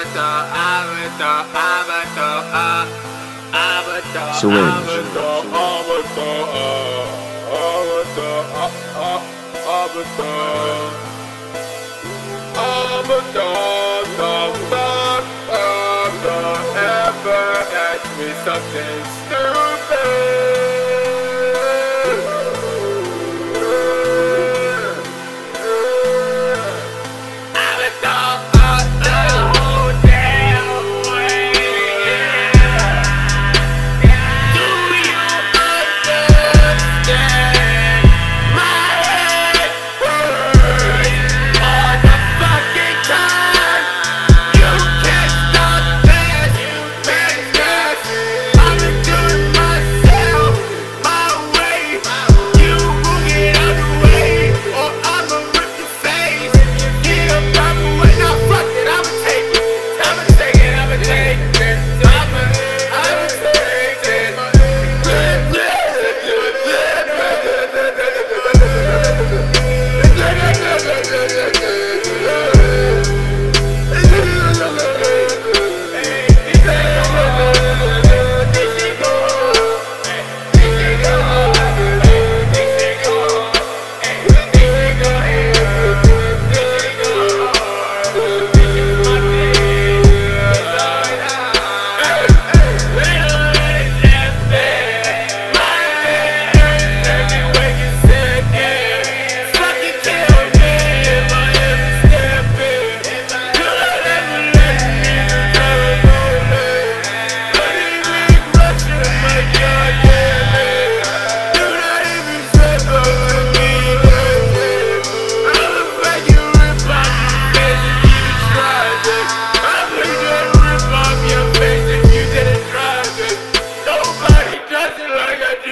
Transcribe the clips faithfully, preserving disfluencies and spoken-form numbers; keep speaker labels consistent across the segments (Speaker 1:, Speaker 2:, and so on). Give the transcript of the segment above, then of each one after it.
Speaker 1: Avatar, Avatar, Avatar, uh, Avatar,
Speaker 2: Syringe.
Speaker 1: Avatar, Avatar, uh, Avatar, uh, uh, Avatar, Avatar, the fuck, Avatar, ever ask me something stupid?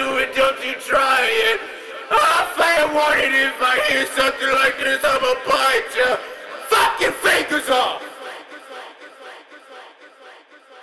Speaker 1: If I hear something like this, I'm a buy